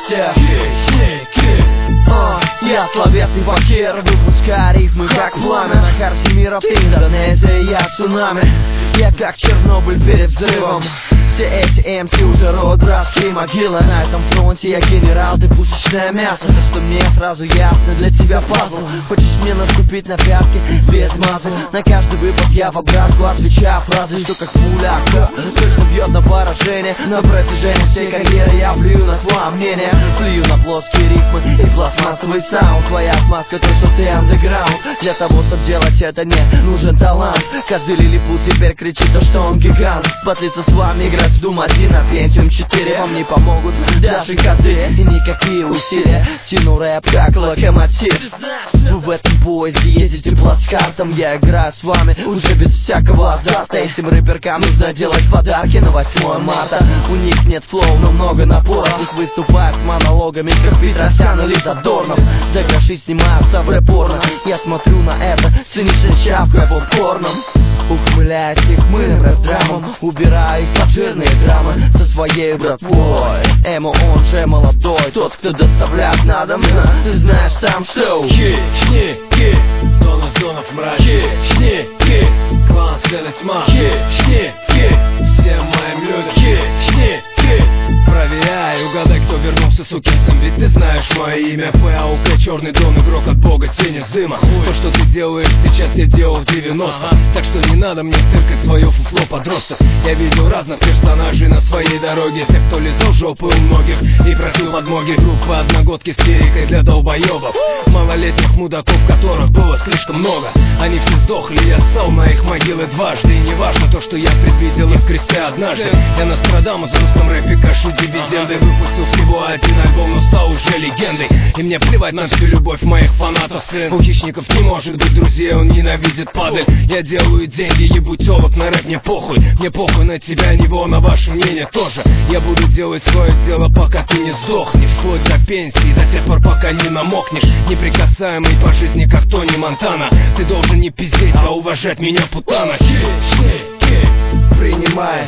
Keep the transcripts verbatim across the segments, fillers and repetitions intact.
все хищники. uh, Я словесный вампир, выпускаю рифмы как пламя. На карте мира ты, Индонезия, я цунами. Я как Чернобыль перед взрывом. Все эти эм си уже род братские могилы. На этом фронте я генерал, ты пушечное мясо. То, что мне сразу ясно, для тебя пазл. Хочешь мне наступить на пятки без мазы? На каждый выпад я в обратку отвечаю фразы, что как пуля точно бьет на поражение. На протяжении всей карьеры я плюю на твое мнение. Плюю на плоские рифмы и пластмассовый саунд. Твоя отмазка то, что ты андеграунд. Для того, чтобы делать это, не нужен талант. Каждый лилипут теперь кричит то, что он гигант. Спаслиться с вами, играть в Doom один на Pentium четыре. Вам не помогут даже коды и никакие усилия. Тяну рэп как локомотив. Вы в этом поезде едете плацкартом. Я играю с вами уже без всякого азарта. Этим рэперкам нужно делать подарки на восьмое марта. У них нет флоу, но много напора. Их выступают с монологами, как Петросян или Задорнов. За гроши снимаются в рэп-порно. Я смотрю на это, цинично чавкая попкорном. Ухмыляясь их мыльным рэп-драмом, убирая их под жирные драмы со своей братвой. Эмо, он же молодой, тот, кто доставляет на дом. Ты знаешь сам, что хищники, зона зонов мрач. Хищники, клан Сена Тьма. Хищники, всем моим людям. Хищники, проверяй, угадай, кто вернулся, сукин сын. Ведь ты знаешь мое имя, ПАУК, черный дон, игрок от бога, тень из дыма. То, что ты делаешь сейчас, я делал в девяностых. Так что не надо мне тыркать свое фуфло, подросток. Я видел разных персонажей на своей дороге. Те, кто лизал жопы у многих и просил подмоги. Группа одногодки с лирикой для долбоебов. Малолетних мудаков, которых было слишком много. Они все сдохли, я ссал на их могилы дважды. И не важно то, что я предвидел их в кресте однажды. Я Нострадамус в русском рэпе кашу дивиденды. Выпустил всего один альбом, но стал уже легендой. И мне плевать на всю любовь моих фанатов, сын. У хищников не может быть друзей, он ненавидит падаль. Я делаю деньги, ебу телок на рэп, мне похуй. Мне похуй на тебя, него, на ваше мнение тоже. Я буду делать свое дело, пока ты не сдохнешь. Вплоть до пенсии, до тех пор, пока не намокнешь. Неприкасаемый по жизни, как Тони Монтана. Ты должен не пиздеть, а уважать меня, путана. Хищники, принимай.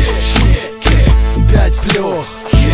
Хищники, пять плюх.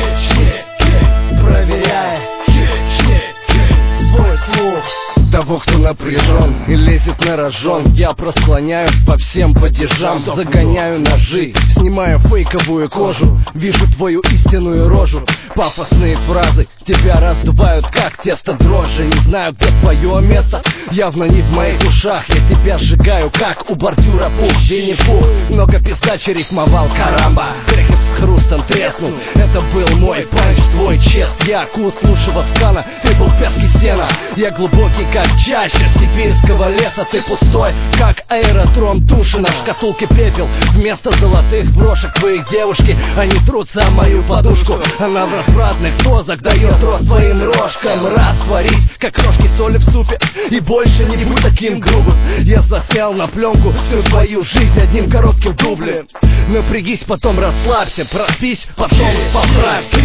Хищники, проверяй. Хищники, свой слух. Того, кто напряжен и лезет на рожон, я просклоняю по всем падежам. Загоняю ножи, снимаю фейковую кожу. Вижу твою истинную рожу. Пафосные фразы тебя раздувают, как тесто дрожжи. Не знаю, где твое место, явно не в моих ушах. Я тебя сжигаю, как у бордюра пух. Винни-Пух, много пиздачи рифмовал, карамба. Трехи с хрустом треснул, это был мой панч, твой чест. Я кус лучшего скана, ты был пески сена. Я глубокий, как чаще сибирского леса. Ты пустой, как аэродром Тушина. В шкатулке пепел вместо золотых брошек. Твоих девушки, они трутся о мою подушку. Она в развратных позах дает рост своим рожкам. Растворись, как крошки соли в супе, и больше не будь таким грубым. Я заснял на пленку всю твою жизнь одним коротким дублем. Напрягись, потом расслабься, проспись, потом поправься.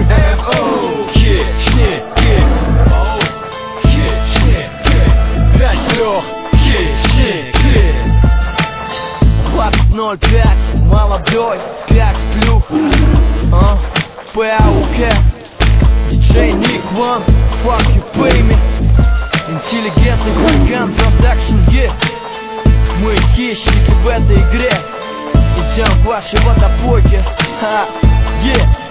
Хищники, Пять трех, хищники. Двадцать ноль пять, молодой, пять плюх. а? ПАУК, диджей Ник Ван, fuck you pay me. Интеллигентный хулиган продакшн, yeah. Мы хищники в этой игре. Идем к вашей водопойке, ха, yeah.